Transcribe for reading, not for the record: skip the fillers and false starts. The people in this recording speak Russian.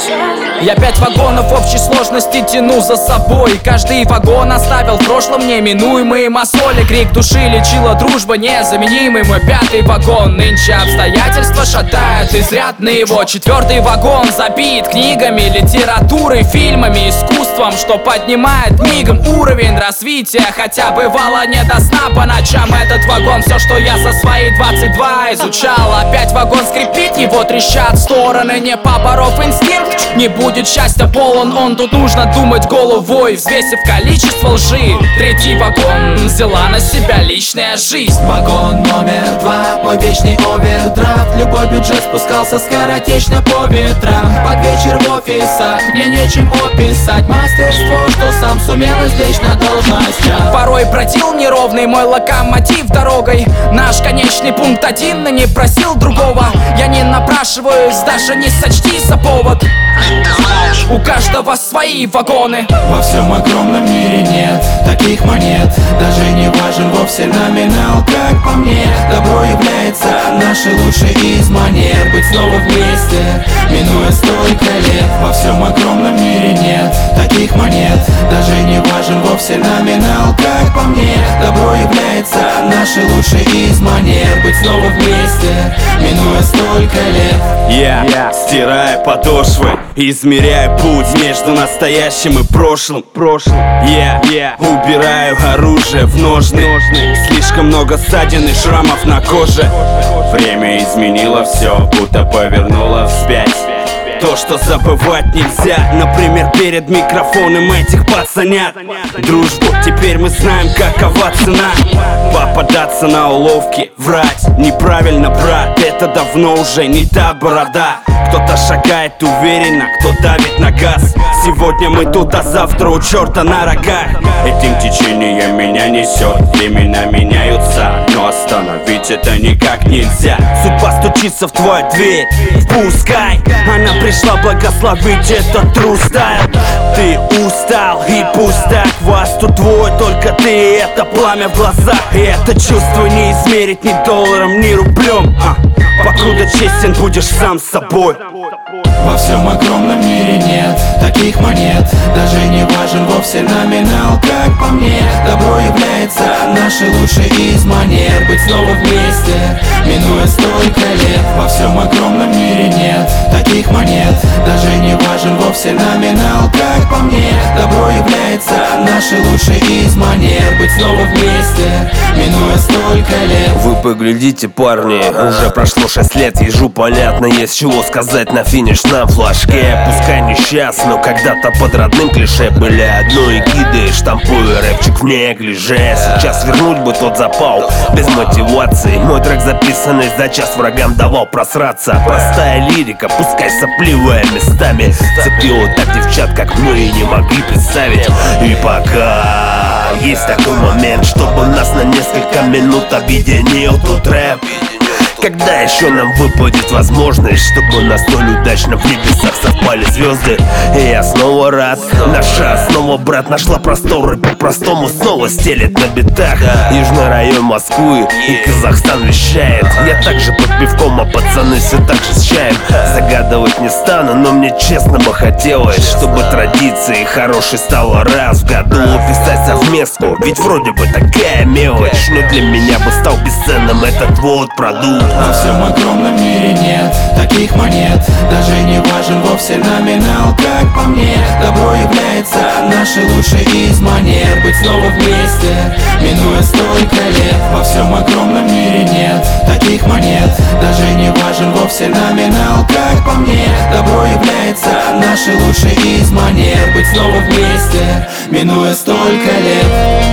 Я 5 вагонов общей сложности тяну за собой. Каждый вагон оставил в прошлом неминуемые мозоли. Крик души лечила дружба незаменимый. Мой 5-й вагон нынче обстоятельства шатают изрядно его. 4-й вагон забит книгами, литературой, фильмами, искусством, что поднимает мигом уровень развития. Хотя бывало не до сна по ночам. Этот вагон все, что я за свои 22 изучал. Опять вагон скрипит, его трещат стороны. Не поборов инстинкт, не будет счастья полон он. Тут нужно думать головой, взвесив количество лжи. 3-й вагон взяла на себя личная жизнь. Вагон номер 2, мой вечный овердрафт. Любой бюджет спускался скоротечно по ветрам. Под вечер в офисах мне нечем описать мастерство, что сам сумел извлечь на должностях. Порой бродил неровный мой локомотив дорогой. Наш конечный пункт один, но не просил другого. Я не напрашиваюсь, даже не сочти за повод. У каждого свои вагоны. Во всем огромном мире нет таких монет. Даже не важен вовсе номинал, как по мне. Добро является нашей лучшей из манер. Быть снова вместе, минуя столько лет. Во всем огромном мире нет таких монет. Даже не важен вовсе номинал, как по мне. Добро является нашей лучшей из манер. Быть снова вместе, минуя столько лет. Я стираю подошвы, измеряю путь между настоящим и прошлым. Я убираю оружие в ножны. Слишком много ссадин и шрамов на коже. Время изменило все, будто повернуло вспять. То, что забывать нельзя, например, перед микрофоном этих пацанят. Дружбу теперь мы знаем, какова цена. Попадаться на уловки, врать неправильно, брат. Это давно уже не та борода. Кто-то шагает уверенно, кто давит на газ. Сегодня мы тут, а завтра у черта на рогах. Этим течением меня несет, времена меняются, но остановить это никак нельзя. Судьба стучится в твою дверь, впускай. Она пришла благословить этот true style. Ты устал, и пусть так, вас тут двое, только ты и это пламя в глазах. И это чувство не измерить ни долларом, ни рублем. Покуда честен будешь сам с собой. Во всем огромном мире нет таких монет. Даже не важен вовсе номинал, как по мне. Добро является нашей лучшей из манер. Быть снова вместе, минуя столько лет. Во всем огромном мире нет таких монет. Даже не важен вовсе номинал, как по мне. Добро является нашей лучшей из манер. Быть снова вместе, минуя столько лет. Вы поглядите, парни, уже прошло 6 лет. Ежу понятно, есть чего сказать на финишном флажке. Пускай не сейчас, но когда-то под родным клише были одной гиды, штампуя рэпчик в неглиже. Сейчас вернуть бы тот запал, без мотивации. Мой трек, записанный за час, врагам давал просраться. Простая лирика, пускай сопливая местами, цепила так девчат, как мы и не могли представить. И пока есть такой момент, чтобы нас на несколько минут объединил тут рэп. Когда еще нам выпадет возможность, чтобы на столь удачно в небесах совпали звезды? И я снова рад, наша основа, брат, нашла просторы, по-простому снова стелет на битах. Южный район Москвы и Казахстан вещает. Я также под пивком, а пацаны все так же с чаем. Загадывать не стану, но мне честно бы хотелось, чтобы традиции хорошей стало раз в году. Писать совместку, ведь вроде бы такая мелочь, но для меня бы стал бесценным этот вот продукт. Во всем огромном мире нет таких монет. Даже не важен вовсе номинал, как по мне. Добро является нашей лучшей из манер. Быть снова вместе, минуя столько лет. Во всем огромном мире нет таких монет. Даже не важен вовсе номинал, как по мне. Добро является нашей лучшей из манер. Быть снова вместе, минуя столько лет.